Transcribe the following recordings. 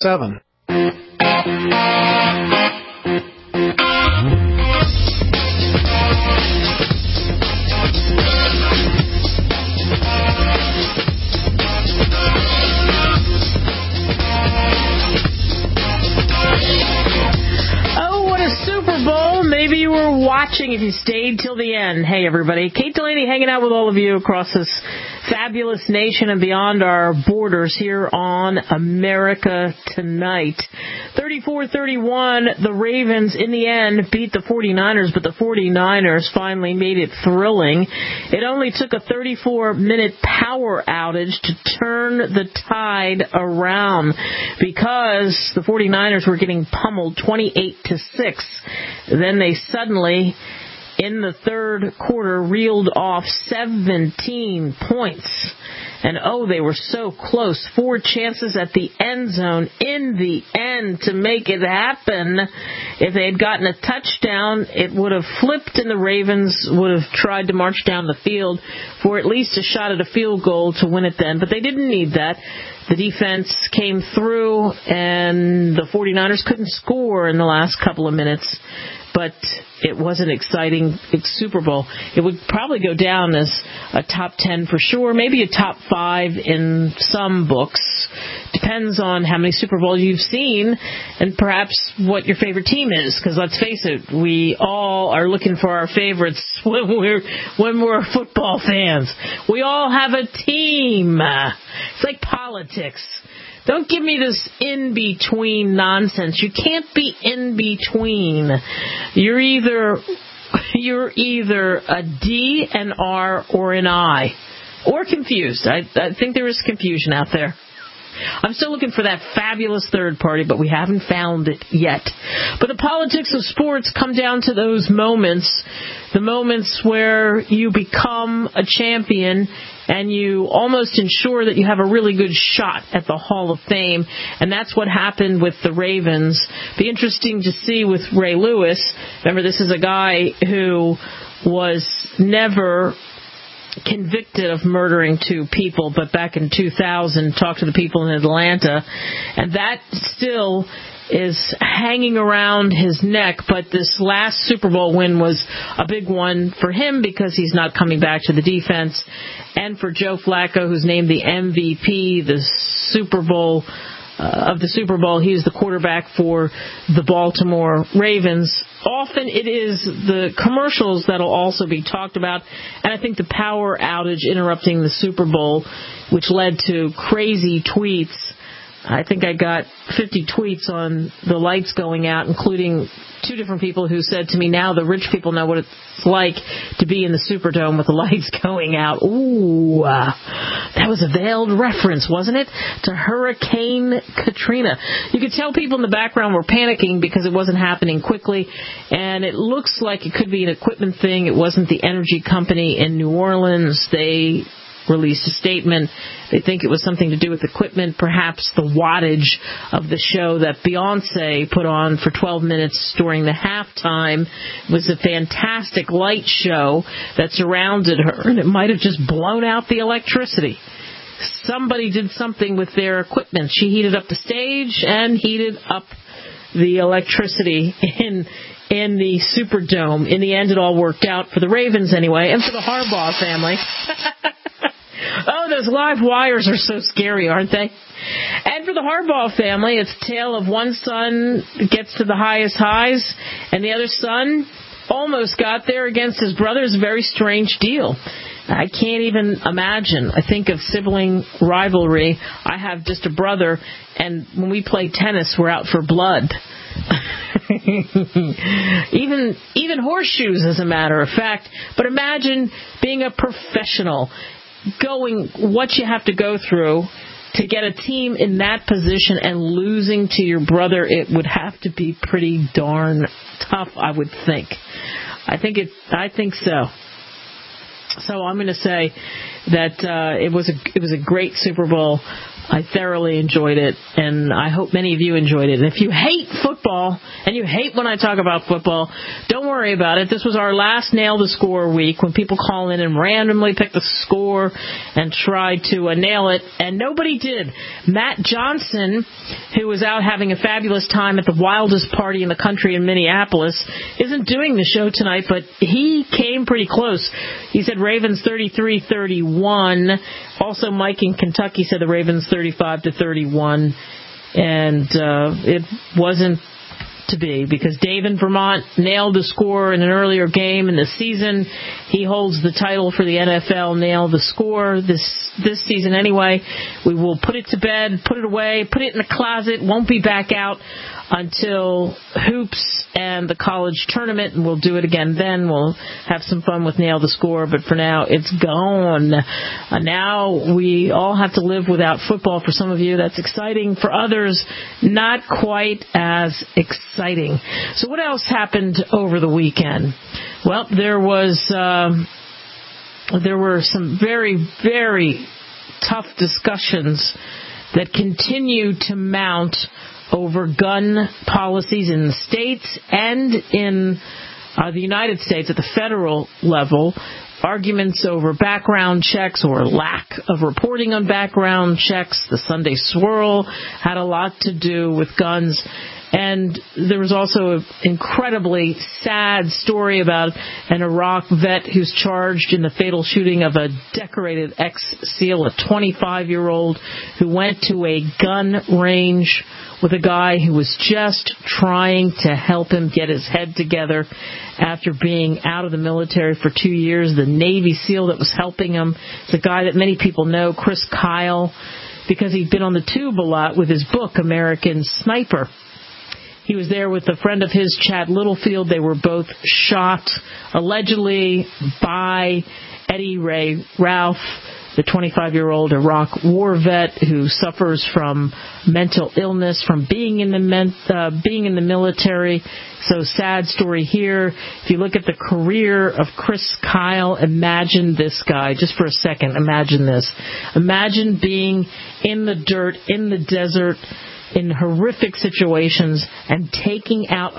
7. Maybe you were watching if you stayed till the end. Hey, everybody. Kate Delaney hanging out with all of you across this fabulous nation and beyond our borders here on America Tonight. 34-31, the Ravens in the end beat the 49ers, but the 49ers finally made it thrilling. It only took a 34-minute power outage to turn the tide around because the 49ers were getting pummeled 28-6. Then they suddenly, in the third quarter, reeled off 17 points. And, they were so close. 4 chances at the end zone in the end to make it happen. If they had gotten a touchdown, it would have flipped and the Ravens would have tried to march down the field for at least a shot at a field goal to win it then. But they didn't need that. The defense came through and the 49ers couldn't score in the last couple of minutes. But it was an exciting Super Bowl. It would probably go down as a top 10 for sure, maybe a top 5 in some books. Depends on how many Super Bowls you've seen and perhaps what your favorite team is. Because let's face it, we all are looking for our favorites when we're football fans. We all have a team. It's like politics. Don't give me this in-between nonsense. You can't be in-between. You're either a D, an R, or an I. Or confused. I think there is confusion out there. I'm still looking for that fabulous third party, but we haven't found it yet. But the politics of sports come down to those moments, the moments where you become a champion and you almost ensure that you have a really good shot at the Hall of Fame. And that's what happened with the Ravens. Be interesting to see with Ray Lewis. Remember, this is a guy who was never convicted of murdering 2 people, but back in 2000 talked to the people in Atlanta, and that still is hanging around his neck. But this last Super Bowl win was a big one for him because he's not coming back to the defense, and for Joe Flacco, who's named the MVP the Super Bowl of the Super Bowl. He's the quarterback for the Baltimore Ravens. Often it is the commercials that'll also be talked about, and I think the power outage interrupting the Super Bowl, which led to crazy tweets. I think I got 50 tweets on the lights going out, including 2 different people who said to me, now the rich people know what it's like to be in the Superdome with the lights going out. Ooh, that was a veiled reference, wasn't it, to Hurricane Katrina. You could tell people in the background were panicking because it wasn't happening quickly, and it looks like it could be an equipment thing. It wasn't the energy company in New Orleans. They released a statement. They think it was something to do with equipment, perhaps the wattage of the show that Beyonce put on for 12 minutes during the halftime was a fantastic light show that surrounded her, and it might have just blown out the electricity. Somebody did something with their equipment. She heated up the stage and heated up the electricity in the Superdome. In the end, it all worked out for the Ravens anyway, and for the Harbaugh family. Oh, those live wires are so scary, aren't they? And for the Harbaugh family, it's a tale of one son gets to the highest highs, and the other son almost got there against his brother. It's a very strange deal. I can't even imagine. I think of sibling rivalry. I have just a brother, and when we play tennis, we're out for blood. even horseshoes, as a matter of fact. But imagine being a professional, going what you have to go through to get a team in that position and losing to your brother. It would have to be pretty darn tough, I would think. I think so. So I'm going to say that it was a great Super Bowl. I thoroughly enjoyed it, and I hope many of you enjoyed it. And if you hate football, football, and you hate when I talk about football, don't worry about it. This was our last Nail the Score week when people call in and randomly pick the score and try to nail it, and nobody did. Matt Johnson, who was out having a fabulous time at the wildest party in the country in Minneapolis, isn't doing the show tonight, but he came pretty close. He said Ravens 33-31. Also, Mike in Kentucky said the Ravens 35-31. And it wasn't to be, because Dave in Vermont nailed the score in an earlier game in the season. He holds the title for the NFL Nail the Score this season anyway. We will put it to bed, put it away, put it in the closet, won't be back out until hoops and the college tournament, and we'll do it again then. We'll have some fun with Nail the Score, but for now, it's gone. Now we all have to live without football. For some of you, that's exciting. For others, not quite as exciting. So what else happened over the weekend? Well, there were some very, very tough discussions that continue to mount over gun policies in the states and in the United States at the federal level. Arguments over background checks or lack of reporting on background checks. The Sunday Swirl had a lot to do with guns. And there was also an incredibly sad story about an Iraq vet who's charged in the fatal shooting of a decorated ex-SEAL, a 25-year-old who went to a gun range with a guy who was just trying to help him get his head together after being out of the military for 2 years. The Navy SEAL that was helping him is a guy that many people know, Chris Kyle, because he'd been on the tube a lot with his book, American Sniper. He was there with a friend of his, Chad Littlefield. They were both shot, allegedly, by Eddie Ray Ralph, the 25-year-old Iraq war vet who suffers from mental illness from being in the military. So sad story here. If you look at the career of Chris Kyle, imagine this guy. Just for a second, imagine this. Imagine being in the dirt, in the desert, in horrific situations, and taking out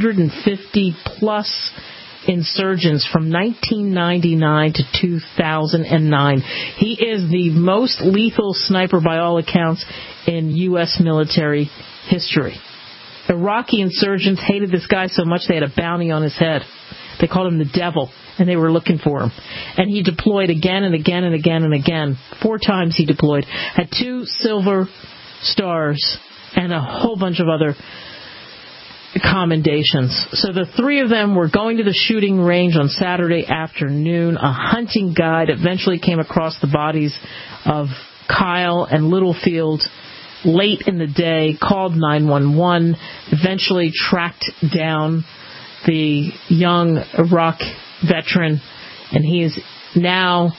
150-plus insurgents from 1999 to 2009. He is the most lethal sniper, by all accounts, in U.S. military history. Iraqi insurgents hated this guy so much they had a bounty on his head. They called him the devil, and they were looking for him. And he deployed again and again and again and again. 4 times he deployed. Had 2 silver stars and a whole bunch of other commendations. So the 3 of them were going to the shooting range on Saturday afternoon. A hunting guide eventually came across the bodies of Kyle and Littlefield late in the day, called 911, eventually tracked down the young Iraq veteran, and he is now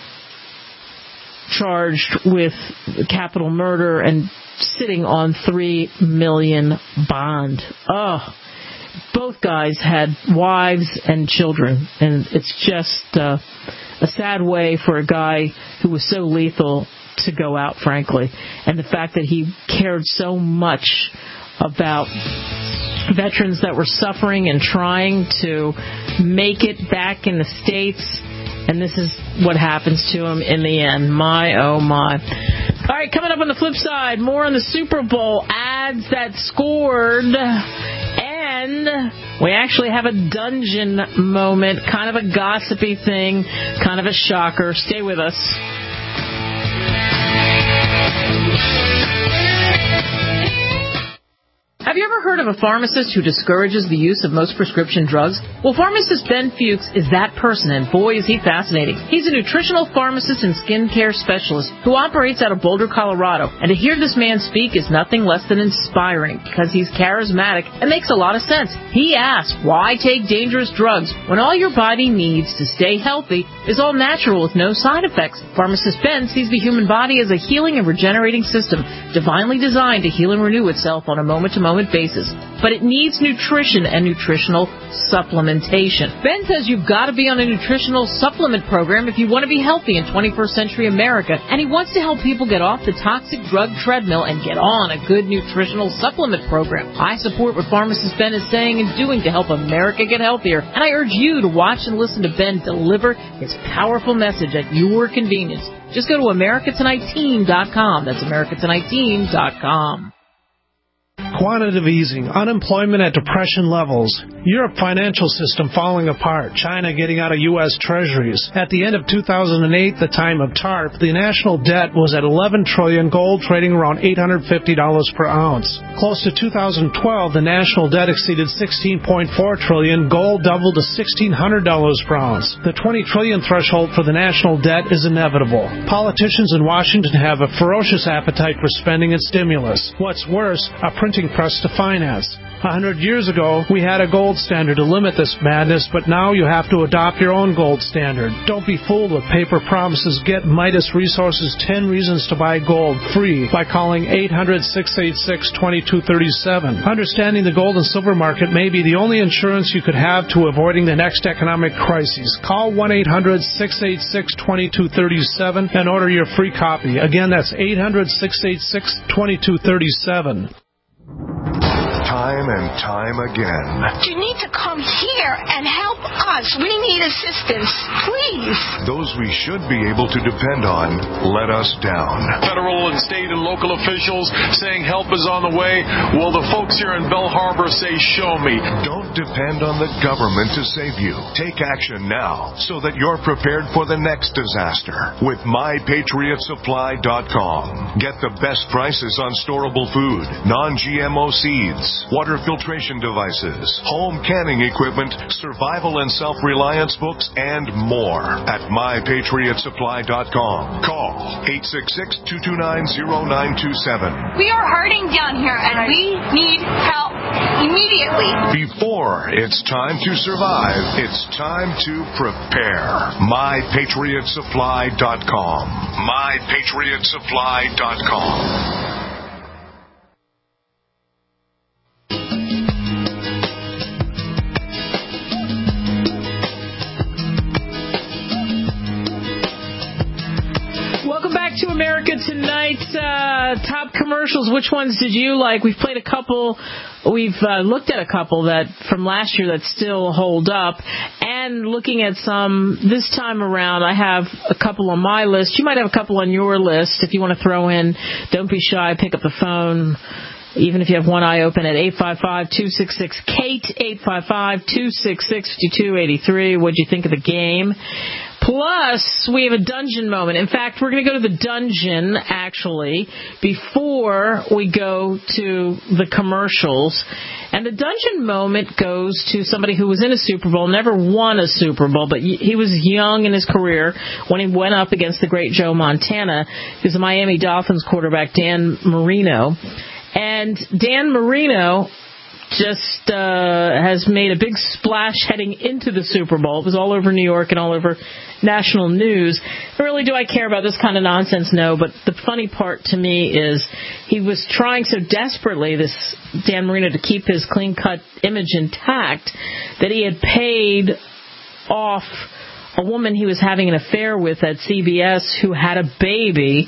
charged with capital murder and sitting on $3 million bond. Both guys had wives and children, and it's just a sad way for a guy who was so lethal to go out, frankly. And the fact that he cared so much about veterans that were suffering and trying to make it back in the States, and this is what happens to him in the end. My, oh my. All right, coming up on the flip side, more on the Super Bowl ads that scored, and we actually have a dungeon moment, kind of a gossipy thing, kind of a shocker. Stay with us. Have you ever heard of a pharmacist who discourages the use of most prescription drugs? Well, pharmacist Ben Fuchs is that person, and boy, is he fascinating. He's a nutritional pharmacist and skincare specialist who operates out of Boulder, Colorado. And to hear this man speak is nothing less than inspiring, because he's charismatic and makes a lot of sense. He asks, why take dangerous drugs when all your body needs to stay healthy is all natural with no side effects? Pharmacist Ben sees the human body as a healing and regenerating system, divinely designed to heal and renew itself on a moment-to-moment basis. but it needs nutrition and nutritional supplementation. Ben says you've got to be on a nutritional supplement program if you want to be healthy in 21st century America, and he wants to help people get off the toxic drug treadmill and get on a good nutritional supplement program. I support what pharmacist Ben is saying and doing to help America get healthier, and I urge you to watch and listen to Ben deliver his powerful message at your convenience. Just go to AmericaTonightTeam.com. That's AmericaTonightTeam.com. Quantitative easing, unemployment at depression levels, Europe financial system falling apart, China getting out of U.S. treasuries. At the end of 2008, the time of TARP, the national debt was at $11 trillion, gold trading around $850 per ounce. Close to 2012, the national debt exceeded $16.4 trillion, gold doubled to $1,600 per ounce. The $20 trillion threshold for the national debt is inevitable. Politicians in Washington have a ferocious appetite for spending and stimulus. What's worse, a printing press to finance. 100 years ago, we had a gold standard to limit this madness, but now you have to adopt your own gold standard. Don't be fooled with paper promises. Get Midas Resources 10 Reasons to Buy Gold free by calling 800-686-2237. Understanding the gold and silver market may be the only insurance you could have to avoiding the next economic crisis. Call 1-800-686-2237 and order your free copy. Again, that's 800-686-2237. Time and time again. You need to come here and help us. We need assistance, please. Those we should be able to depend on let us down. Federal and state and local officials saying help is on the way. Well, the folks here in Belle Harbor say, show me. Don't depend on the government to save you. Take action now so that you're prepared for the next disaster with MyPatriotSupply.com. Get the best prices on storable food, non-GMO seeds, water filtration devices, home canning equipment, survival and self-reliance books, and more at MyPatriotSupply.com. Call 866-229-0927. We are hurting down here, and we need help immediately. Before it's time to survive, it's time to prepare. MyPatriotSupply.com. MyPatriotSupply.com. To America Tonight, top commercials. Which ones did you like? We've played a couple. We've looked at a couple that from last year that still hold up, and looking at some this time around. I have a couple on my list. You might have a couple on your list. If you want to throw in, don't be shy. Pick up the phone. Even if you have one eye open at 855-266-KATE, 855-266-5283. What'd you think of the game? Plus, we have a dungeon moment. In fact, we're going to go to the dungeon, actually, before we go to the commercials. And the dungeon moment goes to somebody who was in a Super Bowl, never won a Super Bowl, but he was young in his career when he went up against the great Joe Montana. He was the Miami Dolphins quarterback, Dan Marino. And Dan Marino just has made a big splash heading into the Super Bowl. It was all over New York and all over national news. Really, do I care about this kind of nonsense? No, but the funny part to me is he was trying so desperately, this Dan Marino, to keep his clean-cut image intact that he had paid off a woman he was having an affair with at CBS who had a baby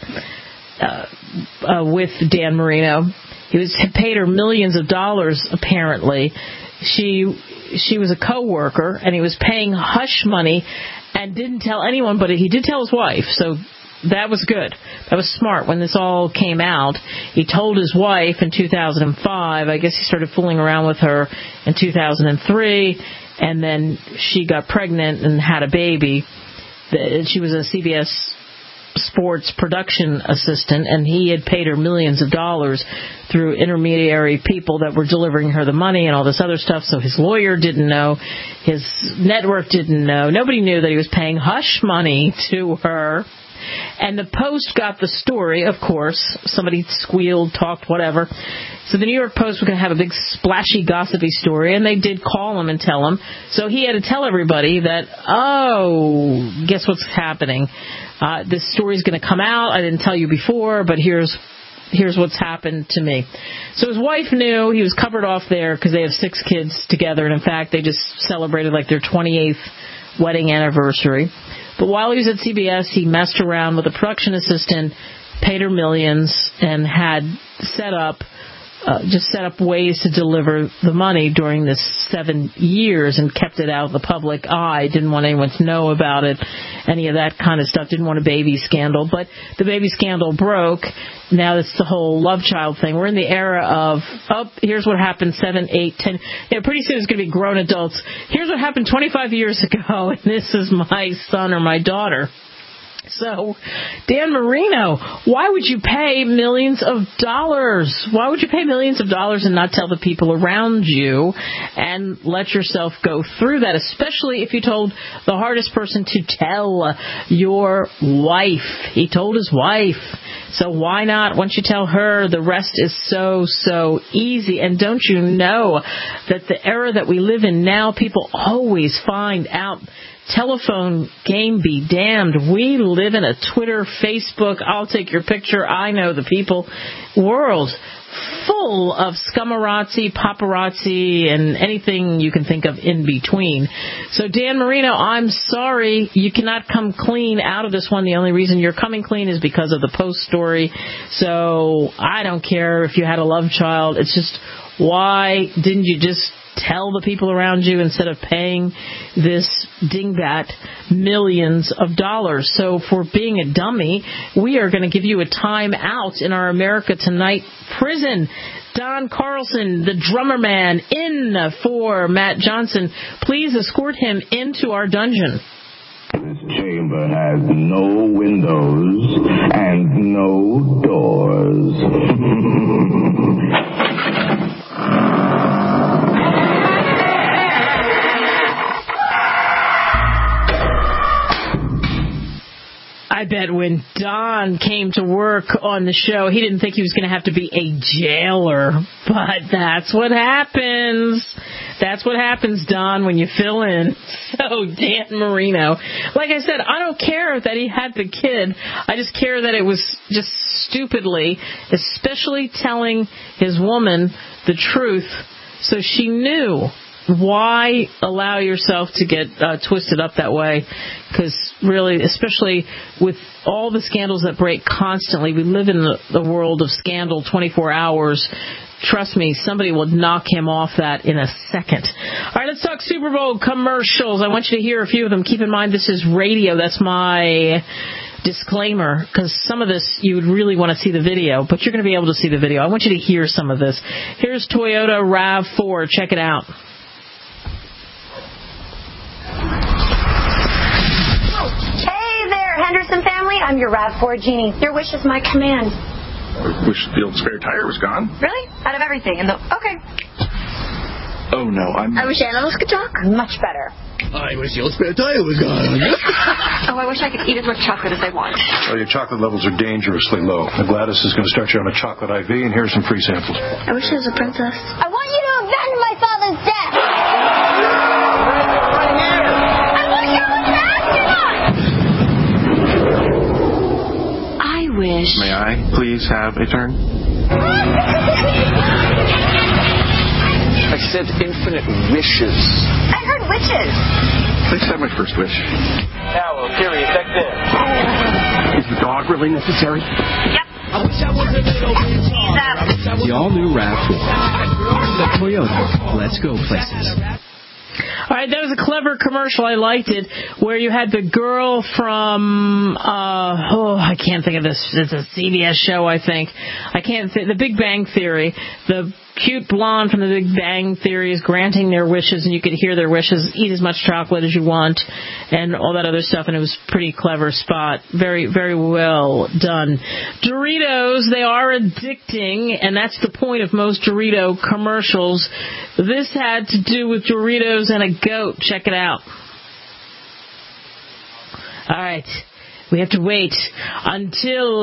with Dan Marino. He had paid her millions of dollars, apparently. She was a co-worker, and he was paying hush money and didn't tell anyone, but he did tell his wife, so that was good. That was smart. When this all came out, he told his wife in 2005. I guess he started fooling around with her in 2003, and then she got pregnant and had a baby. She was a CBS sports production assistant, and he had paid her millions of dollars through intermediary people that were delivering her the money and all this other stuff. So his lawyer didn't know, his network didn't know, nobody knew that he was paying hush money to her. And the Post got the story, of course. Somebody squealed, talked, whatever. So the New York Post was going to have a big splashy, gossipy story, and they did call him and tell him. So he had to tell everybody that, oh, guess what's happening? This story's going to come out. I didn't tell you before, but here's here's what's happened to me. So his wife knew he was covered off there because they have 6 kids together, and in fact, they just celebrated like their 28th wedding anniversary. But while he was at CBS, he messed around with a production assistant, paid her millions, and had set up ways to deliver the money during this 7 years and kept it out of the public eye. Didn't want anyone to know about it, any of that kind of stuff. Didn't want a baby scandal. But the baby scandal broke. Now it's the whole love child thing. We're in the era of, here's what happened 7, 8, 10. Pretty soon it's going to be grown adults. Here's what happened 25 years ago, and this is my son or my daughter. So, Dan Marino, why would you pay millions of dollars? Why would you pay millions of dollars and not tell the people around you and let yourself go through that, especially if you told the hardest person to tell, your wife? He told his wife. So why not? Once you tell her, the rest is so easy. And don't you know that the era that we live in now, people always find out. Telephone game be damned. We live in a Twitter, Facebook, I'll take your picture, I know the people world full of scummarazzi, paparazzi, and anything you can think of in between. So, Dan Marino, I'm sorry, you cannot come clean out of this one. The only reason you're coming clean is because of the Post story. So, I don't care if you had a love child. It's just, why didn't you just tell the people around you instead of paying this dingbat millions of dollars? So for being a dummy, we are going to give you a time out in our America Tonight prison. Don Carlson, the drummer man, in for Matt Johnson. Please escort him into our dungeon. This chamber has no windows and no doors. I bet when Don came to work on the show, he didn't think he was going to have to be a jailer. But that's what happens. That's what happens, Don, when you fill in. So, Dan Marino. Like I said, I don't care that he had the kid. I just care that it was just stupidly, especially telling his woman the truth so she knew. Why allow yourself to get twisted up that way? Because really, especially with all the scandals that break constantly, we live in the world of scandal 24 hours. Trust me, somebody will knock him off that in a second. All right, let's talk Super Bowl commercials. I want you to hear a few of them. Keep in mind, this is radio. That's my disclaimer, because some of this you would really want to see the video, but you're going to be able to see the video. I want you to hear some of this. Here's Toyota RAV4. Check it out. Henderson family, I'm your RAV4 genie. Your wish is my command. I wish the old spare tire was gone. Really? Out of everything. Okay. Oh, no, I wish animals could talk. Much better. I wish the old spare tire was gone. Oh, I wish I could eat as much chocolate as I want. Well, your chocolate levels are dangerously low. Now, Gladys is going to start you on a chocolate IV, and here's some free samples. I wish I was a princess. I want you to avenge my father's death. Right here. I wish I was an astronaut. I wish. May I please have a turn? I said infinite wishes. I heard witches. Please have my first wish. Now, Sirius, check this. Is the dog really necessary? Yep. The all-new RAV4. Toyota. Let's go places. All right, that was a clever commercial. I liked it, where you had the girl from, I can't think of this. It's a CBS show, I think. I can't think. The Big Bang Theory. The cute blonde from the Big Bang Theory is granting their wishes, and you could hear their wishes. Eat as much chocolate as you want, and all that other stuff. And it was a pretty clever spot. Very, very well done. Doritos, they are addicting, and that's the point of most Dorito commercials. This had to do with Doritos and a goat. Check it out. All right. We have to wait until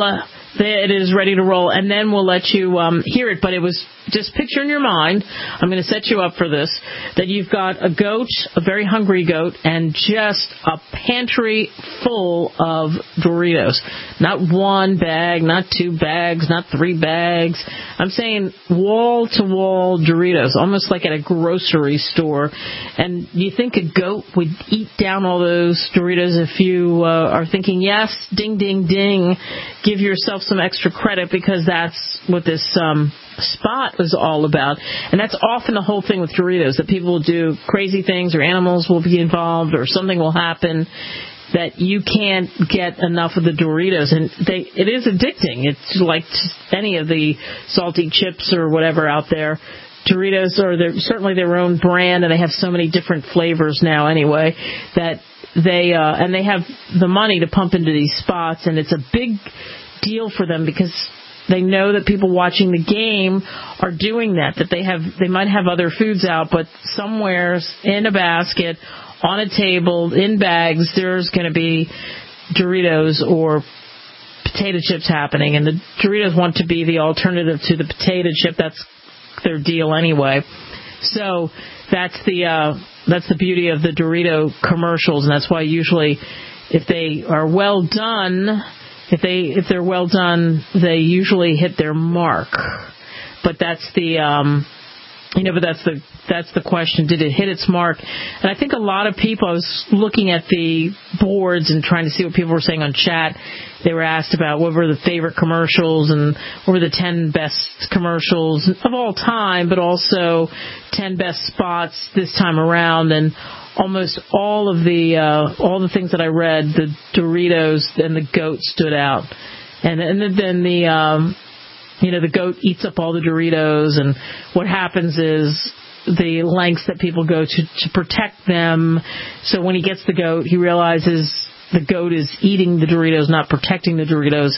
It is ready to roll, and then we'll let you hear it. But it was just picture in your mind, I'm going to set you up for this, that you've got a goat, a very hungry goat, and just a pantry full of Doritos. Not one bag, not 2 bags, not 3 bags. I'm saying wall-to-wall Doritos, almost like at a grocery store. And you think a goat would eat down all those Doritos? If you are thinking yes, ding, ding, ding, give yourself some extra credit, because that's what this spot was all about. And that's often the whole thing with Doritos, that people will do crazy things, or animals will be involved, or something will happen that you can't get enough of the Doritos. And it is addicting. It's like any of the salty chips or whatever out there. Doritos are certainly their own brand, and they have so many different flavors now anyway, that they have the money to pump into these spots, and it's a big deal for them, because they know that people watching the game are doing that they might have other foods out, but somewhere in a basket, on a table, in bags, there's going to be Doritos or potato chips happening, and the Doritos want to be the alternative to the potato chip. That's their deal anyway. So that's the beauty of the Dorito commercials, and that's why usually if they are well done, if they're well done, they usually hit their mark. But that's that's the question. Did it hit its mark? And I think a lot of people, I was looking at the boards and trying to see what people were saying on chat. They were asked about what were the favorite commercials and what were the 10 best commercials of all time, but also 10 best spots this time around. And almost all the things that I read, the Doritos and the goat stood out. And then the goat eats up all the Doritos, and what happens is the lengths that people go to protect them. So when he gets the goat, he realizes the goat is eating the Doritos, not protecting the Doritos.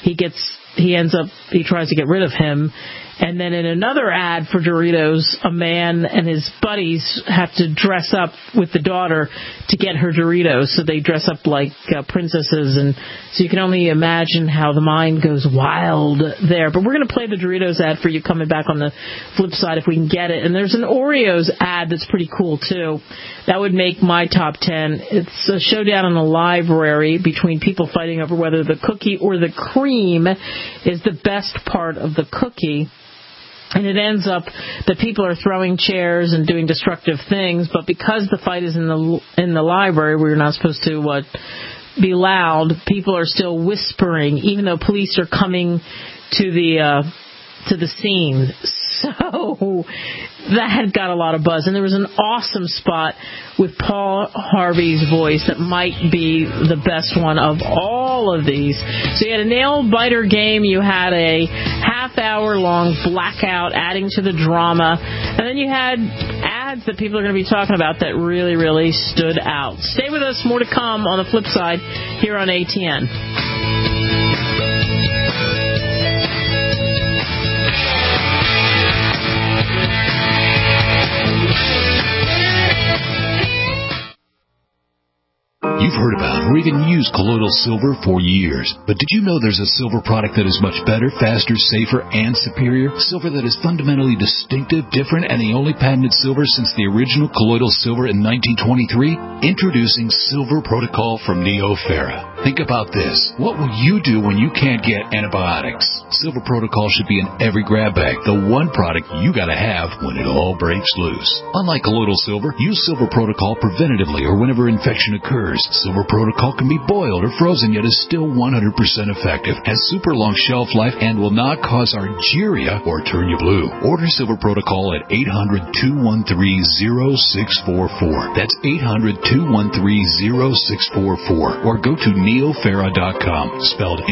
He tries to get rid of him. And then in another ad for Doritos, a man and his buddies have to dress up with the daughter to get her Doritos. So they dress up like princesses. And so you can only imagine how the mind goes wild there. But we're going to play the Doritos ad for you coming back on the flip side if we can get it. And there's an Oreos ad that's pretty cool, too. That would make my top 10. It's a showdown in the library between people fighting over whether the cookie or the cream is the best part of the cookie. And it ends up that people are throwing chairs and doing destructive things, but because the fight is in the library, we're not supposed to be loud. People are still whispering, even though police are coming to the scene. So that got a lot of buzz. And there was an awesome spot with Paul Harvey's voice that might be the best one of all of these. So you had a nail-biter game. You had a half-hour-long blackout adding to the drama. And then you had ads that people are going to be talking about that really, really stood out. Stay with us. More to come on the flip side here on ATN. You've heard about or even used colloidal silver for years. But did you know there's a silver product that is much better, faster, safer, and superior? Silver that is fundamentally distinctive, different, and the only patented silver since the original colloidal silver in 1923? Introducing Silver Protocol from Neoferra. Think about this. What will you do when you can't get antibiotics? Silver Protocol should be in every grab bag, the one product you gotta have when it all breaks loose. Unlike colloidal silver, use Silver Protocol preventatively or whenever infection occurs. Silver Protocol can be boiled or frozen, yet is still 100% effective, has super long shelf life, and will not cause argyria or turn you blue. Order Silver Protocol at 800-213-0644. That's 800-213-0644. Or go to neoferra.com, spelled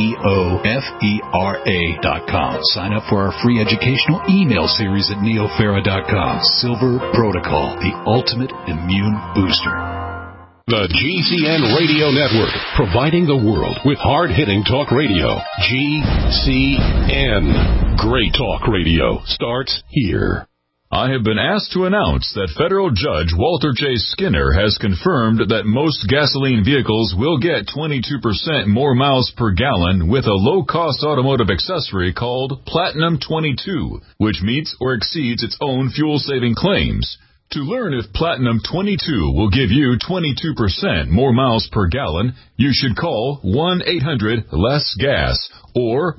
Neofera.com. Sign up for our free educational email series at neoferra.com. Silver Protocol, the ultimate immune booster. The GCN Radio Network, providing the world with hard-hitting talk radio. GCN. Great talk radio starts here. I have been asked to announce that federal judge Walter J. Skinner has confirmed that most gasoline vehicles will get 22% more miles per gallon with a low-cost automotive accessory called Platinum 22, which meets or exceeds its own fuel-saving claims. To learn if Platinum 22 will give you 22% more miles per gallon, you should call 1-800-LESS-GAS or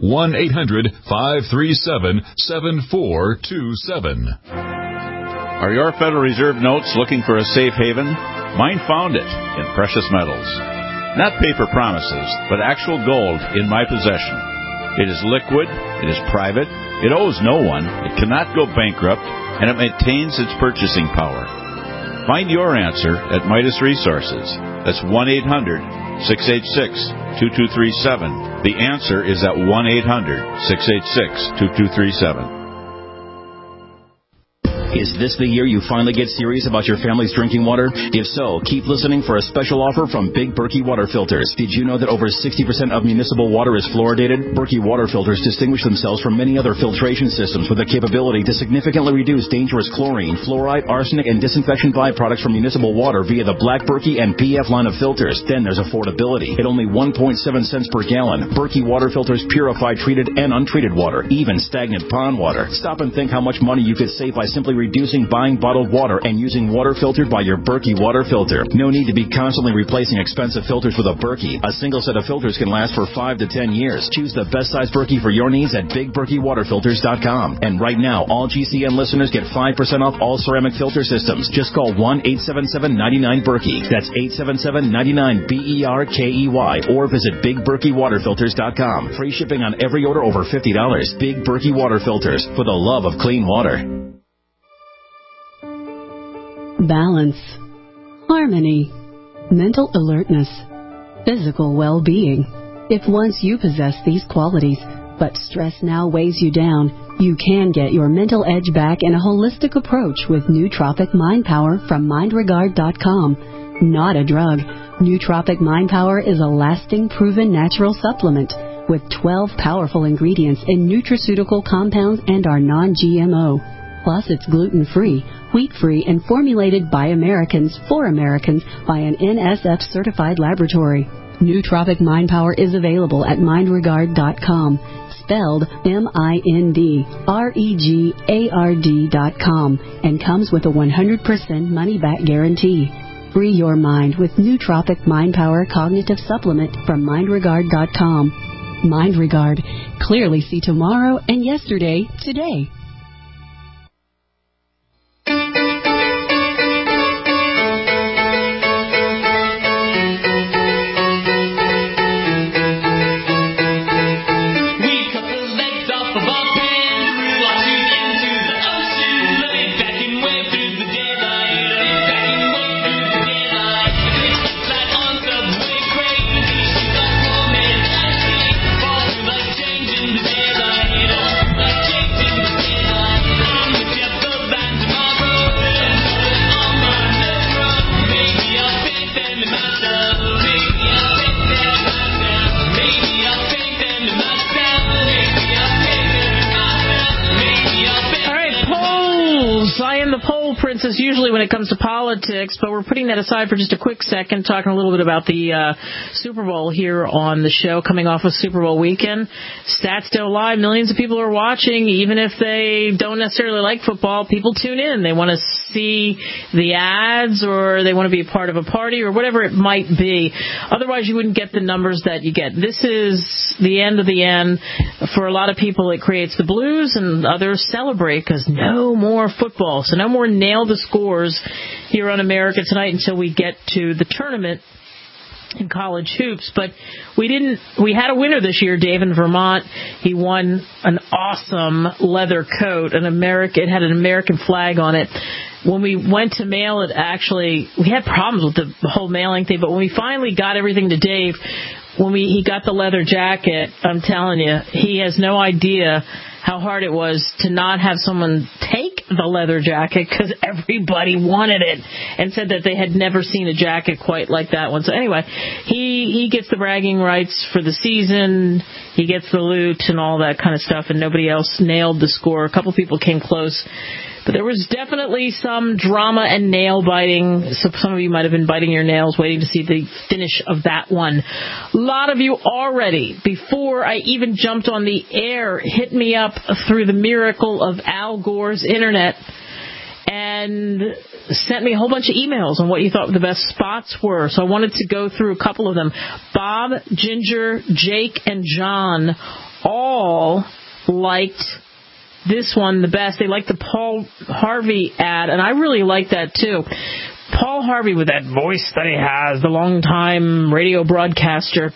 1-800-537-7427. Are your Federal Reserve notes looking for a safe haven? Mine found it in precious metals. Not paper promises, but actual gold in my possession. It is liquid, it is private, it owes no one, it cannot go bankrupt, and it maintains its purchasing power. Find your answer at Midas Resources. That's 1-800-686-2237. The answer is at 1-800-686-2237. Is this the year you finally get serious about your family's drinking water? If so, keep listening for a special offer from Big Berkey Water Filters. Did you know that over 60% of municipal water is fluoridated? Berkey Water Filters distinguish themselves from many other filtration systems with the capability to significantly reduce dangerous chlorine, fluoride, arsenic, and disinfection byproducts from municipal water via the Black Berkey and PF line of filters. Then there's affordability. At only 1.7 cents per gallon, Berkey Water Filters purify treated and untreated water, even stagnant pond water. Stop and think how much money you could save by simply reducing buying bottled water and using water filtered by your Berkey water filter. No need to be constantly replacing expensive filters with a Berkey. A single set of filters can last for 5 to 10 years. Choose the best size Berkey for your needs at BigBerkeyWaterFilters.com. And right now, all GCN listeners get 5% off all ceramic filter systems. Just call 1-877-99-BERKEY. That's 877-99-BERKEY. Or visit BigBerkeyWaterFilters.com. Free shipping on every order over $50. Big Berkey Water Filters, for the love of clean water. Balance, harmony, mental alertness, physical well-being. If once you possess these qualities, but stress now weighs you down, you can get your mental edge back in a holistic approach with Nootropic Mind Power from MindRegard.com. Not a drug. Nootropic Mind Power is a lasting, proven natural supplement with 12 powerful ingredients in nutraceutical compounds and are non-GMO. Plus, it's gluten-free, wheat-free, and formulated by Americans for Americans by an NSF-certified laboratory. Nootropic Mind Power is available at MindRegard.com, spelled MindRegard.com, and comes with a 100% money-back guarantee. Free your mind with Nootropic Mind Power Cognitive Supplement from MindRegard.com. MindRegard. Clearly see tomorrow and yesterday today. Princess usually when it comes to politics, but we're putting that aside for just a quick second, talking a little bit about the Super Bowl here on the show, coming off of Super Bowl weekend. Stats don't lie. Millions of people are watching, even if they don't necessarily like football. People tune in. They want to see the ads, or they want to be a part of a party, or whatever it might be. Otherwise, you wouldn't get the numbers that you get. This is the end of the end. For a lot of people, it creates the blues, and others celebrate because no more football. So no more nail the scores here on America Tonight until we get to the tournament in college hoops. But we had a winner this year, Dave, in Vermont. He won an awesome leather coat. It had an American flag on it. When we went to mail it, actually, we had problems with the whole mailing thing, but when we finally got everything to Dave, he got the leather jacket, I'm telling you, he has no idea how hard it was to not have someone take the leather jacket because everybody wanted it and said that they had never seen a jacket quite like that one. So anyway, he gets the bragging rights for the season. He gets the loot and all that kind of stuff, and nobody else nailed the score. A couple people came close But there was definitely some drama and nail biting. So some of you might have been biting your nails waiting to see the finish of that one. A lot of you already, before I even jumped on the air, hit me up through the miracle of Al Gore's internet and sent me a whole bunch of emails on what you thought the best spots were. So I wanted to go through a couple of them. Bob, Ginger, Jake, and John all liked this one the best. They liked the Paul Harvey ad, and I really liked that too. Paul Harvey, with that voice that he has, the longtime radio broadcaster,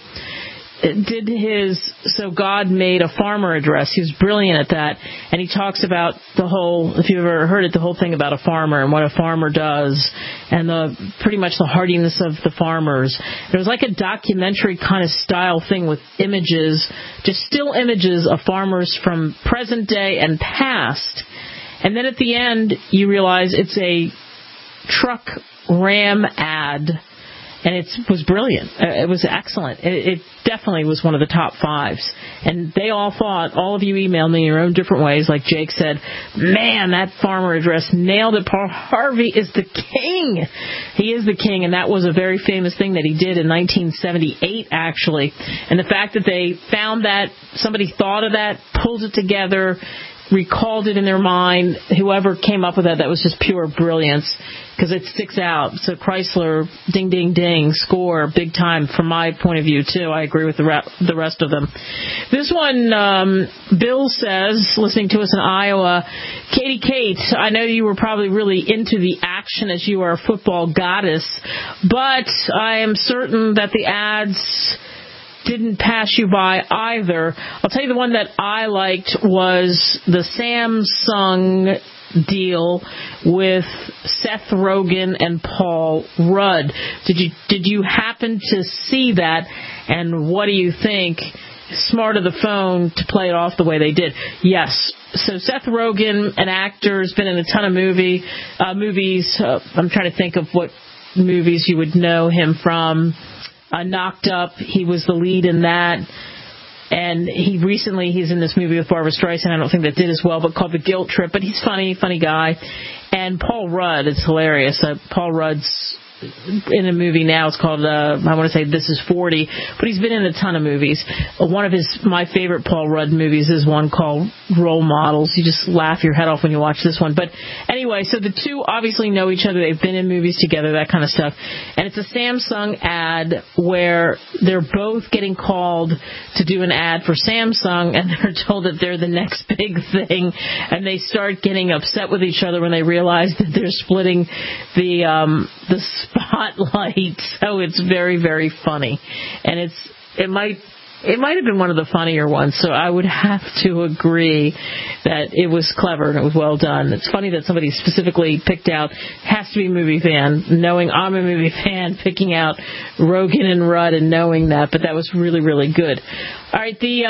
did his So God Made a Farmer address. He was brilliant at that. And he talks about the whole, if you've ever heard it, the whole thing about a farmer and what a farmer does and pretty much the hardiness of the farmers. It was like a documentary kind of style thing with images, just still images of farmers from present day and past. And then at the end, you realize it's a truck Ram ad. And it was brilliant. It was excellent. It definitely was one of the top 5s. And they all thought, all of you emailed me in your own different ways, like Jake said, man, that farmer address nailed it. Paul Harvey is the king. He is the king, and that was a very famous thing that he did in 1978, actually. And the fact that they found that, somebody thought of that, pulled it together, recalled it in their mind, whoever came up with that was just pure brilliance, because it sticks out. So Chrysler, ding, ding, ding, score, big time from my point of view, too. I agree with the rest of them. This one, Bill says, listening to us in Iowa, Katie Kate, I know you were probably really into the action as you are a football goddess, but I am certain that the ads didn't pass you by either. I'll tell you the one that I liked was the Samsung deal with Seth Rogen and Paul Rudd. Did you happen to see that? And what do you think? Smart of the phone to play it off the way they did. Yes. So Seth Rogen, an actor, has been in a ton of movies. I'm trying to think of what movies you would know him from. Knocked Up, he was the lead in that. And he's in this movie with Barbra Streisand, I don't think that did as well, but called The Guilt Trip. But he's funny guy. And Paul Rudd, it's hilarious. Paul Rudd's in a movie now. It's called, I want to say This Is 40. But he's been in a ton of movies. One of my favorite Paul Rudd movies is one called Role Models. You just laugh your head off when you watch this one. But anyway, so the two obviously know each other. They've been in movies together, that kind of stuff. And it's a Samsung ad where they're both getting called to do an ad for Samsung, and they're told that they're the next big thing. And they start getting upset with each other when they realize that they're splitting the spotlight. So it's very, very funny. And it might have been one of the funnier ones, so I would have to agree that it was clever and it was well done. It's funny that somebody specifically picked out, has to be a movie fan, knowing I'm a movie fan, picking out Rogen and Rudd and knowing that, but that was really, really good. All right, the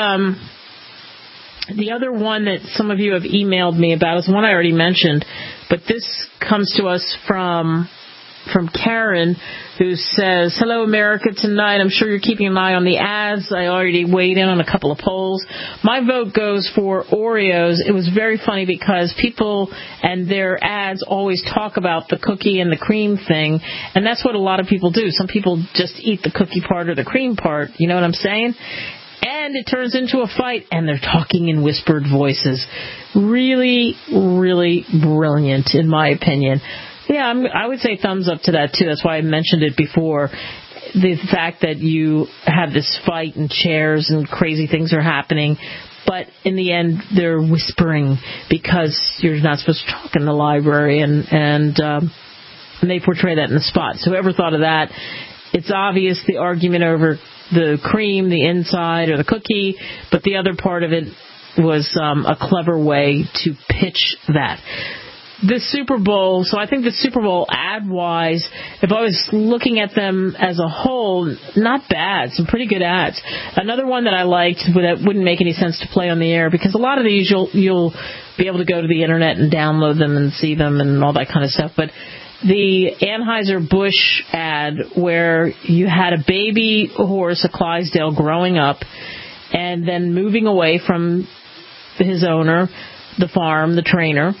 other one that some of you have emailed me about is one I already mentioned, but this comes to us from Karen, who says, hello, America tonight. I'm sure you're keeping an eye on the ads. I already weighed in on a couple of polls. My vote goes for Oreos. It was very funny because people and their ads always talk about the cookie and the cream thing, and that's what a lot of people do. Some people just eat the cookie part or the cream part. You know what I'm saying? And it turns into a fight, and they're talking in whispered voices. Really, really brilliant, in my opinion. Yeah, I would say thumbs up to that, too. That's why I mentioned it before. The fact that you have this fight and chairs and crazy things are happening, but in the end, they're whispering because you're not supposed to talk in the library, and they portray that in the spot. So whoever thought of that, it's obvious the argument over the cream, the inside, or the cookie, but the other part of it was a clever way to pitch that. The Super Bowl, so I think the Super Bowl ad-wise, if I was looking at them as a whole, not bad, some pretty good ads. Another one that I liked, but that wouldn't make any sense to play on the air, because a lot of these you'll be able to go to the internet and download them and see them and all that kind of stuff, but the Anheuser-Busch ad where you had a baby horse, a Clydesdale, growing up and then moving away from his owner, the farm, the trainer,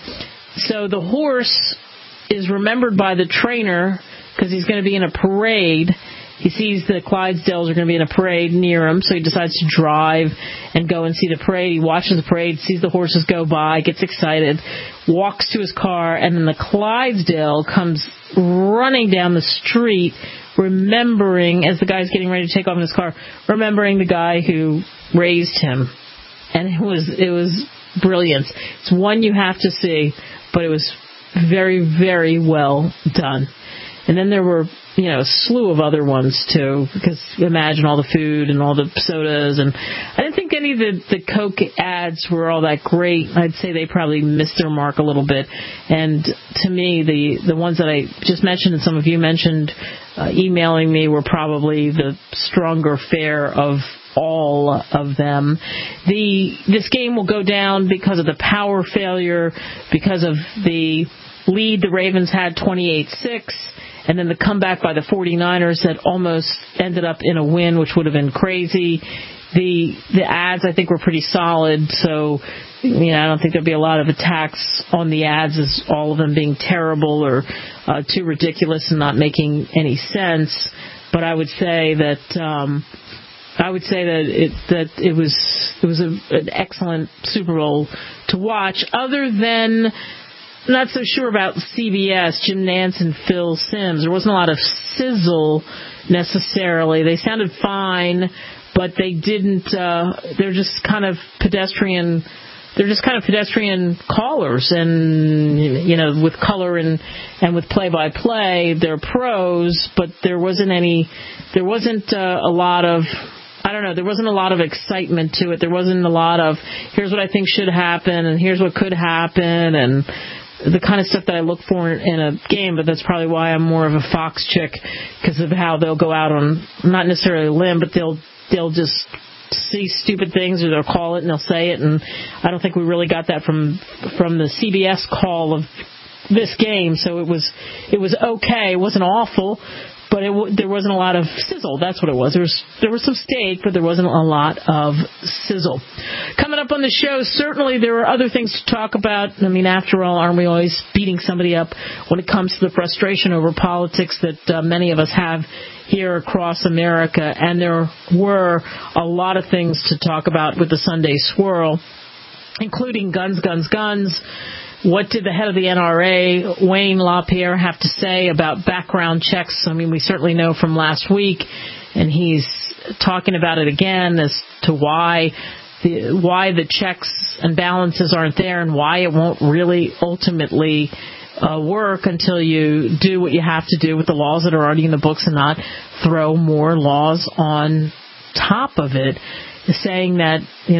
So the horse is remembered by the trainer because he's going to be in a parade. He sees the Clydesdales are going to be in a parade near him, so he decides to drive and go and see the parade. He watches the parade, sees the horses go by, gets excited, walks to his car, and then the Clydesdale comes running down the street, remembering, as the guy's getting ready to take off in his car, remembering the guy who raised him. And it was brilliant. It's one you have to see, but it was very, very well done. And then there were, a slew of other ones, too, because imagine all the food and all the sodas. And I didn't think any of the Coke ads were all that great. I'd say they probably missed their mark a little bit. And to me, the ones that I just mentioned and some of you mentioned emailing me were probably the stronger fare of all of them. This game will go down because of the power failure, because of the lead the Ravens had 28-6. And then the comeback by the 49ers that almost ended up in a win, which would have been crazy. The ads, I think, were pretty solid. So, I don't think there'll be a lot of attacks on the ads as all of them being terrible or too ridiculous and not making any sense. But I would say that it was an excellent Super Bowl to watch. Other than, not so sure about CBS, Jim Nantz and Phil Simms. There wasn't a lot of sizzle necessarily. They sounded fine, but they didn't. They're just kind of pedestrian. They're just kind of pedestrian callers, and with color and with play-by-play, they're pros. But there wasn't a lot of. I don't know, there wasn't a lot of excitement to it. There wasn't a lot of, here's what I think should happen, and here's what could happen, and the kind of stuff that I look for in a game. But that's probably why I'm more of a Fox chick, because of how they'll go out on, not necessarily a limb, but they'll just see stupid things, or they'll call it and they'll say it. And I don't think we really got that from the CBS call of this game. So it was okay. It wasn't awful. But there wasn't a lot of sizzle. That's what it was. There was some steak, but there wasn't a lot of sizzle. Coming up on the show, certainly there are other things to talk about. I mean, after all, aren't we always beating somebody up when it comes to the frustration over politics that many of us have here across America? And there were a lot of things to talk about with the Sunday Swirl, including guns. What did the head of the NRA, Wayne LaPierre, have to say about background checks? I mean, we certainly know from last week, and he's talking about it again as to why the checks and balances aren't there, and why it won't really ultimately work until you do what you have to do with the laws that are already in the books and not throw more laws on top of it, saying that,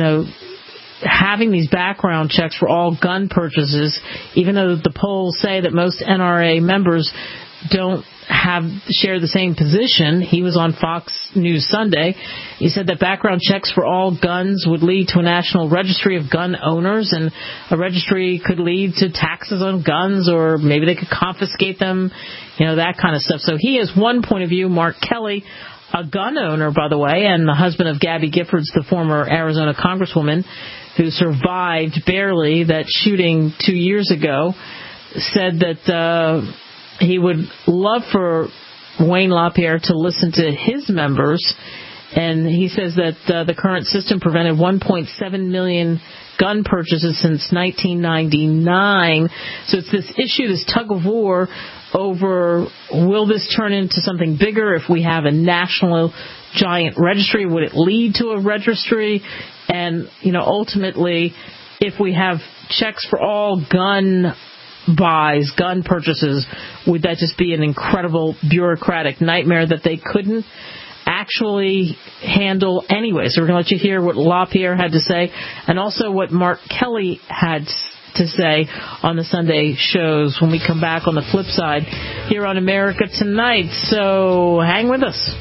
having these background checks for all gun purchases, even though the polls say that most NRA members don't share the same position. He was on Fox News Sunday. He said that background checks for all guns would lead to a national registry of gun owners, and a registry could lead to taxes on guns, or maybe they could confiscate them, that kind of stuff. So he has one point of view. Mark Kelly, a gun owner, by the way, and the husband of Gabby Giffords, the former Arizona congresswoman, who survived barely that shooting 2 years ago, said that he would love for Wayne LaPierre to listen to his members. And he says that the current system prevented 1.7 million gun purchases since 1999. So it's this issue, this tug of war over, will this turn into something bigger if we have a national giant registry? Would it lead to a registry? And, ultimately, if we have checks for all gun buys, gun purchases, would that just be an incredible bureaucratic nightmare that they couldn't actually handle anyway? So we're going to let you hear what LaPierre had to say, and also what Mark Kelly had to say on the Sunday shows when we come back on the flip side here on America Tonight. So hang with us.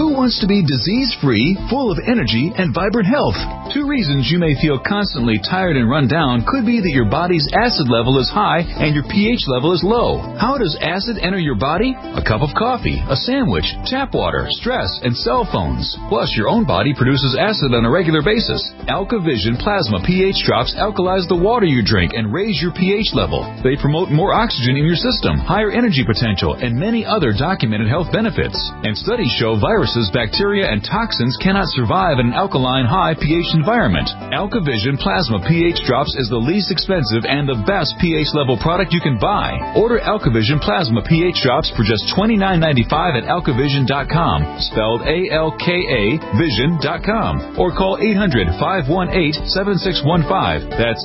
who wants to be disease-free, full of energy, and vibrant health? 2 reasons you may feel constantly tired and run down could be that your body's acid level is high and your pH level is low. How does acid enter your body? A cup of coffee, a sandwich, tap water, stress, and cell phones. Plus, your own body produces acid on a regular basis. AlkaVision Plasma pH drops alkalize the water you drink and raise your pH level. They promote more oxygen in your system, higher energy potential, and many other documented health benefits. And studies show viruses, bacteria, and toxins cannot survive in an alkaline, high pH environment. AlkaVision Plasma pH drops is the least expensive and the best pH level product you can buy. Order AlkaVision Plasma pH drops for just $29.95 at alkavision.com, spelled ALKA vision.com, or call 800-518-7615. That's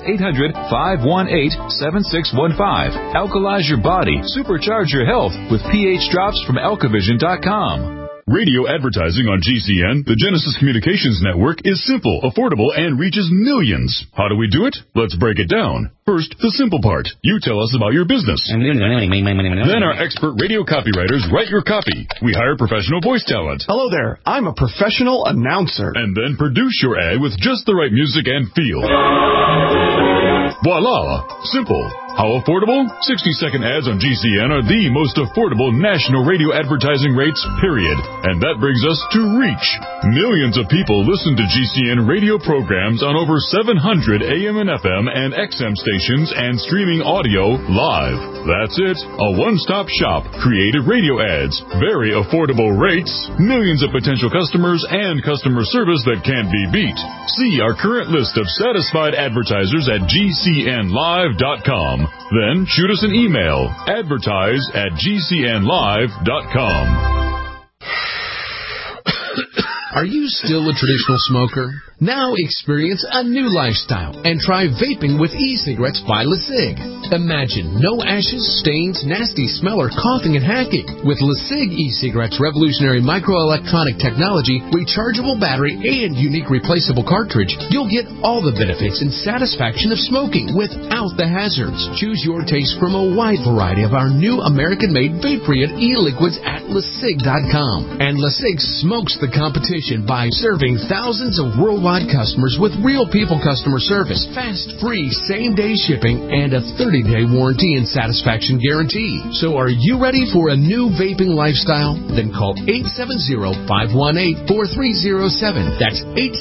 800-518-7615. Alkalize your body, supercharge your health with pH drops from alkavision.com. Radio advertising on GCN, the Genesis Communications Network, is simple, affordable, and reaches millions. How do we do it? Let's break it down. First, the simple part. You tell us about your business. Then our expert radio copywriters write your copy. We hire professional voice talent. Hello there. I'm a professional announcer. And then produce your ad with just the right music and feel. Voila! Simple. How affordable? 60-second ads on GCN are the most affordable national radio advertising rates, period. And that brings us to reach. Millions of people listen to GCN radio programs on over 700 AM and FM and XM stations and streaming audio live. That's it. A one-stop shop. Creative radio ads. Very affordable rates. Millions of potential customers and customer service that can't be beat. See our current list of satisfied advertisers at GCNlive.com. Then shoot us an email, advertise@gcnlive.com. Are you still a traditional smoker? Now experience a new lifestyle and try vaping with e-cigarettes by LeSig. Imagine no ashes, stains, nasty smell, or coughing and hacking. With LeSig e-cigarettes' revolutionary microelectronic technology, rechargeable battery, and unique replaceable cartridge, you'll get all the benefits and satisfaction of smoking without the hazards. Choose your taste from a wide variety of our new American-made vape-free e-liquids at LeSig.com. And LeSig smokes the competition by serving thousands of worldwide customers with real people customer service, fast, free, same-day shipping, and a 30-day warranty and satisfaction guarantee. So are you ready for a new vaping lifestyle? Then call 870-518-4307. That's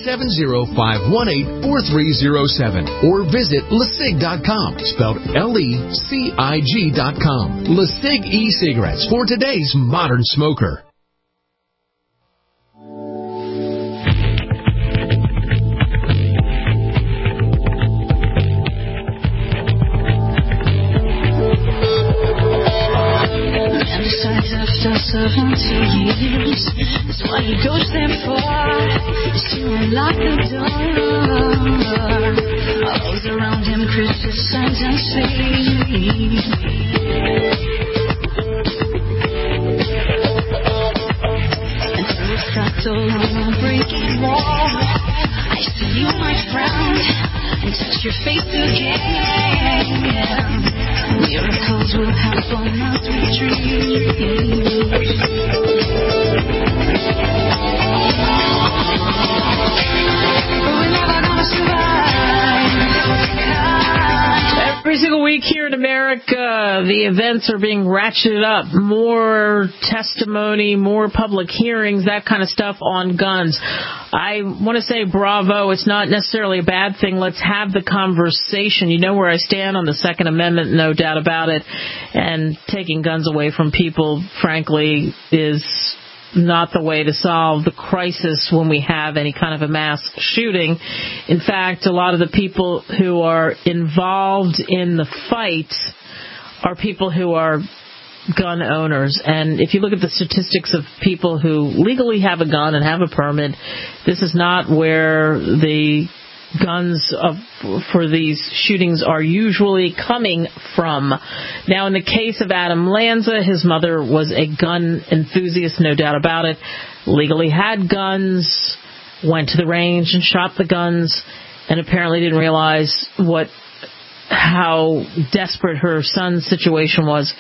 870-518-4307. Or visit LeSig.com, spelled LECIG.com. LeSig e-cigarettes for today's modern smoker. After 70 years, that's why he goes there for, is to unlock the door. All those around him criticize and say, and through a fractal on a breaking wall, I see you, my friend, and touch your face again. Miracles will happen as we dream. We're never gonna survive. Every single week here in America, the events are being ratcheted up. More testimony, more public hearings, that kind of stuff on guns. I want to say bravo. It's not necessarily a bad thing. Let's have the conversation. You know where I stand on the Second Amendment, no doubt about it. And taking guns away from people, frankly, is not the way to solve the crisis when we have any kind of a mass shooting. In fact, a lot of the people who are involved in the fight are people who are gun owners. And if you look at the statistics of people who legally have a gun and have a permit, this is not where the guns for these shootings are usually coming from. Now, in the case of Adam Lanza, his mother was a gun enthusiast, no doubt about it, legally had guns, went to the range and shot the guns, and apparently didn't realize how desperate her son's situation was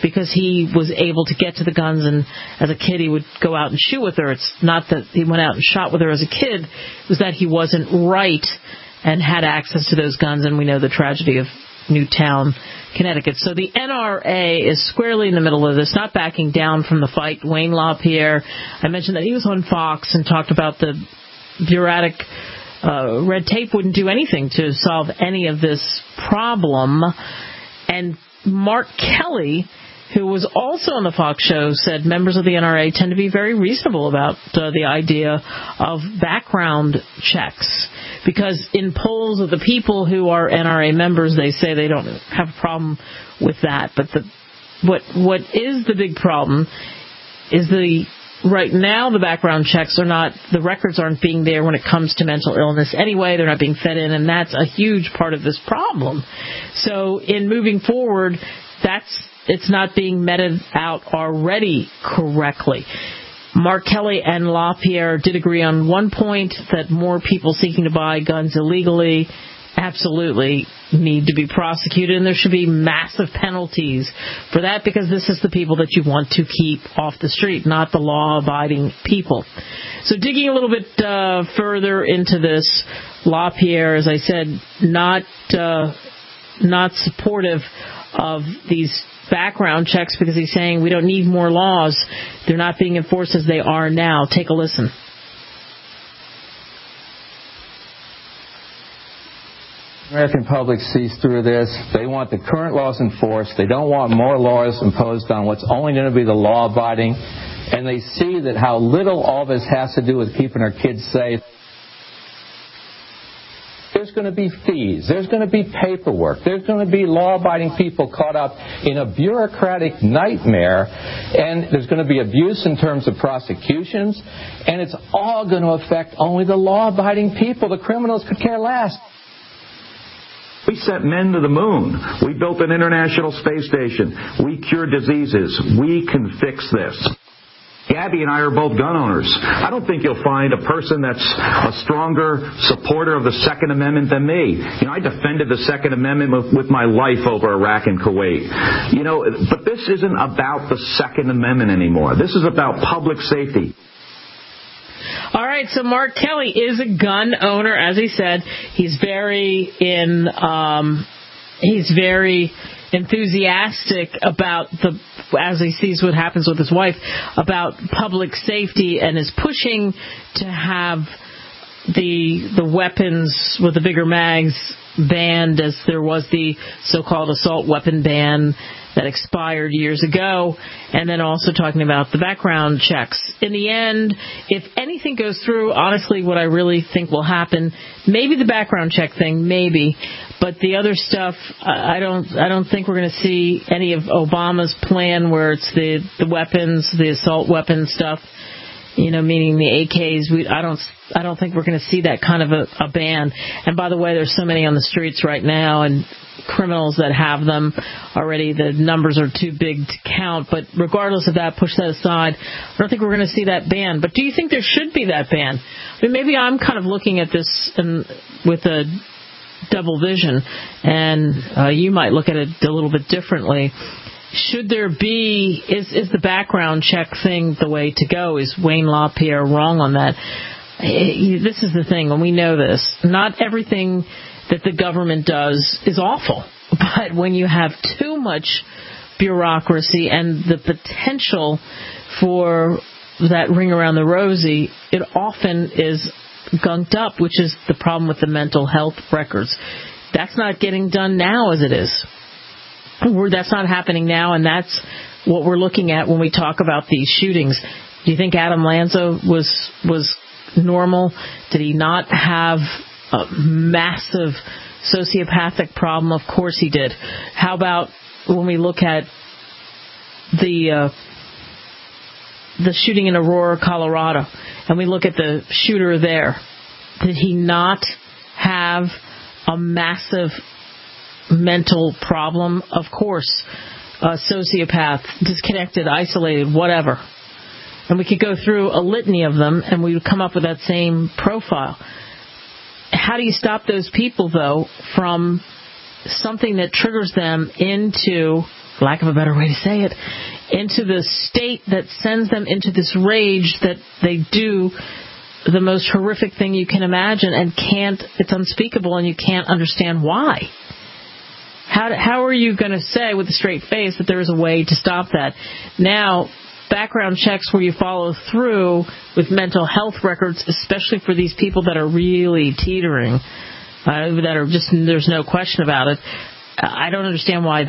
because he was able to get to the guns, and as a kid he would go out and shoot with her. It's not that he went out and shot with her as a kid. It was that he wasn't right and had access to those guns, and we know the tragedy of Newtown, Connecticut. So the NRA is squarely in the middle of this, not backing down from the fight. Wayne LaPierre, I mentioned that he was on Fox and talked about the bureaucratic red tape wouldn't do anything to solve any of this problem. And Mark Kelly, who was also on the Fox show, said members of the NRA tend to be very reasonable about the idea of background checks. Because in polls of the people who are NRA members, they say they don't have a problem with that. But what is the big problem is right now the background checks are not, the records aren't being there when it comes to mental illness anyway. They're not being fed in, and that's a huge part of this problem. So in moving forward, it's not being meted out already correctly. Mark Kelly and LaPierre did agree on one point, that more people seeking to buy guns illegally absolutely need to be prosecuted, and there should be massive penalties for that, because this is the people that you want to keep off the street, not the law-abiding people. So digging a little bit further into this, LaPierre, as I said, not supportive of these background checks, because he's saying we don't need more laws. They're not being enforced as they are now. Take a listen. American public sees through this. They want the current laws enforced. They don't want more laws imposed on what's only going to be the law-abiding. And they see that how little all this has to do with keeping our kids safe. There's going to be fees. There's going to be paperwork. There's going to be law-abiding people caught up in a bureaucratic nightmare. And there's going to be abuse in terms of prosecutions. And it's all going to affect only the law-abiding people. The criminals could care less. We sent men to the moon. We built an international space station. We cure diseases. We can fix this. Gabby and I are both gun owners. I don't think you'll find a person that's a stronger supporter of the Second Amendment than me. I defended the Second Amendment with my life over Iraq and Kuwait. But this isn't about the Second Amendment anymore. This is about public safety. All right, so Mark Kelly is a gun owner, as he said. He's very enthusiastic about as he sees what happens with his wife, about public safety, and is pushing to have the weapons with the bigger mags banned, as there was the so-called assault weapon ban that expired years ago, and then also talking about the background checks. In the end, if anything goes through, honestly, what I really think will happen, maybe the background check thing, maybe, but the other stuff, I don't think we're going to see any of Obama's plan where it's the weapons, the assault weapon stuff, meaning the AKs. I don't think we're going to see that kind of a ban. And by the way, there's so many on the streets right now, and criminals that have them already. The numbers are too big to count. But regardless of that, push that aside. I don't think we're going to see that ban. But do you think there should be that ban? I mean, maybe I'm kind of looking at this with a double vision, and you might look at it a little bit differently. Should there be, is the background check thing the way to go? Is Wayne LaPierre wrong on that? This is the thing, and we know this. Not everything that the government does is awful. But when you have too much bureaucracy and the potential for that ring around the rosy, it often is gunked up, which is the problem with the mental health records. That's not getting done now as it is. That's not happening now, and that's what we're looking at when we talk about these shootings. Do you think Adam Lanza was normal? Did he not have a massive sociopathic problem? Of course he did. How about when we look at the shooting in Aurora, Colorado, and we look at the shooter there? Did he not have a massive mental problem? Of course. A sociopath, disconnected, isolated, whatever. And we could go through a litany of them, and we would come up with that same profile. How do you stop those people, though, from something that triggers them into lack of a better way to say it, into the state that sends them into this rage that they do the most horrific thing you can imagine and it's unspeakable and you can't understand why. How are you going to say with a straight face that there is a way to stop that? Now, background checks where you follow through with mental health records, especially for these people that are really teetering, that are just, there's no question about it. I don't understand why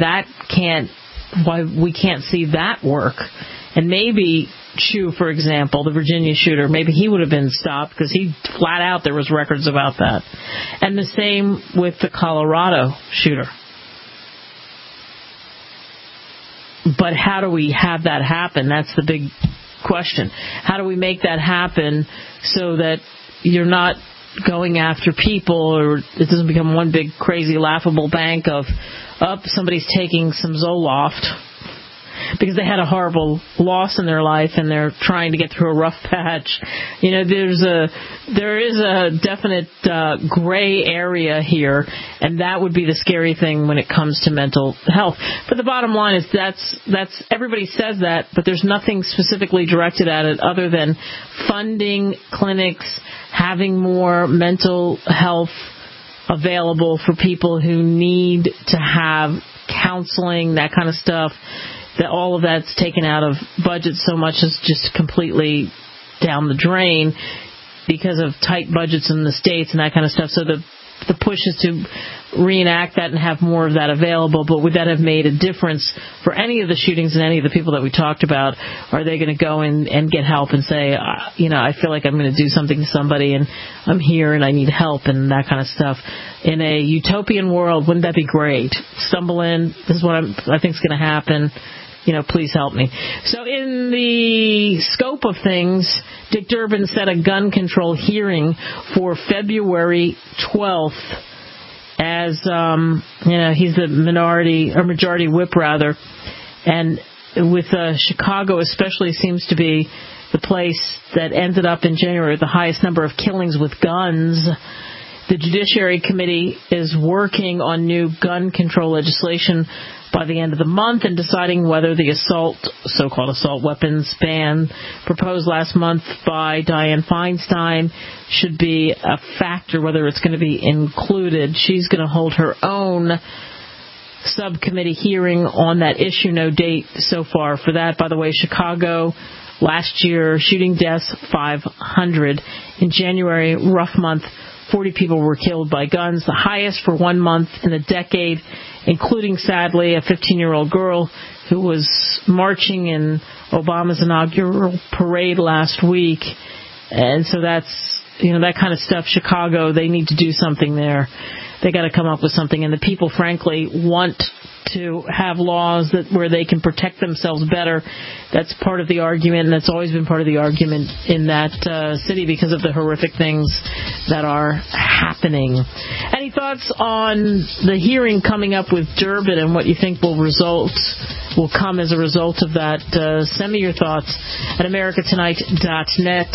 we can't see that work. And maybe Chu, for example, the Virginia shooter, maybe he would have been stopped because he flat out there was records about that. And the same with the Colorado shooter. But how do we have that happen? That's the big question. How do we make that happen so that you're not going after people, or it doesn't become one big crazy laughable bank of, somebody's taking some Zoloft because they had a horrible loss in their life and they're trying to get through a rough patch. You know, there is a definite gray area here, and that would be the scary thing when it comes to mental health. But the bottom line is that's everybody says that, but there's nothing specifically directed at it other than funding clinics, having more mental health available for people who need to have counseling, that kind of stuff. That all of that's taken out of budget so much is just completely down the drain because of tight budgets in the states and that kind of stuff. So the push is to reenact that and have more of that available. But would that have made a difference for any of the shootings and any of the people that we talked about? Are they going to go in and get help and say, I feel like I'm going to do something to somebody and I'm here and I need help and that kind of stuff? In a utopian world, wouldn't that be great? Stumble in, this is what I think is going to happen. Please help me. So in the scope of things, Dick Durbin set a gun control hearing for February 12th as, he's the majority whip rather. And with Chicago especially seems to be the place that ended up in January with the highest number of killings with guns. The Judiciary Committee is working on new gun control legislation by the end of the month and deciding whether the so-called assault weapons ban proposed last month by Dianne Feinstein should be a factor, whether it's going to be included. She's going to hold her own subcommittee hearing on that issue. No date so far for that. By the way, Chicago last year, shooting deaths 500. In January, rough month, 40 people were killed by guns, the highest for 1 month in a decade, including, sadly, a 15-year-old girl who was marching in Obama's inaugural parade last week. And so that's, that kind of stuff. Chicago, they need to do something there. They got to come up with something. And the people, frankly, want to have laws where they can protect themselves better. That's part of the argument, and that's always been part of the argument in that city because of the horrific things that are happening. Any thoughts on the hearing coming up with Durbin and what you think will come as a result of that? Send me your thoughts at americatonight.net.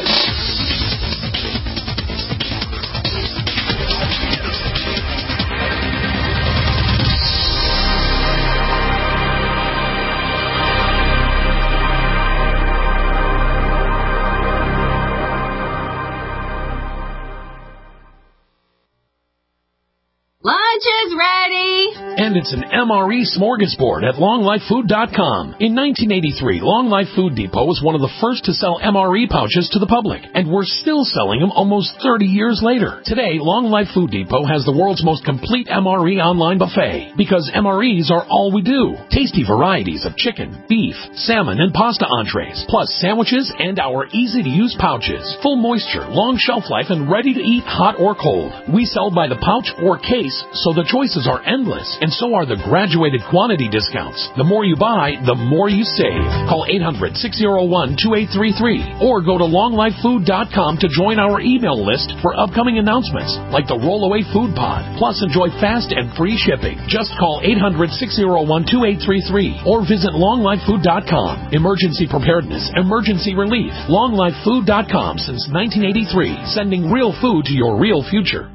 Lunch is ready! And it's an MRE smorgasbord at longlifefood.com. In 1983, Long Life Food Depot was one of the first to sell MRE pouches to the public, and we're still selling them almost 30 years later. Today, Long Life Food Depot has the world's most complete MRE online buffet, because MREs are all we do. Tasty varieties of chicken, beef, salmon, and pasta entrees, plus sandwiches and our easy-to-use pouches. Full moisture, long shelf life, and ready to eat hot or cold. We sell by the pouch or case, so the choices are endless, and so are the graduated quantity discounts. The more you buy, the more you save. Call 800-601-2833 or go to longlifefood.com to join our email list for upcoming announcements like the Rollaway Food Pod. Plus, enjoy fast and free shipping. Just call 800-601-2833 or visit longlifefood.com. Emergency preparedness, emergency relief. longlifefood.com since 1983, sending real food to your real future.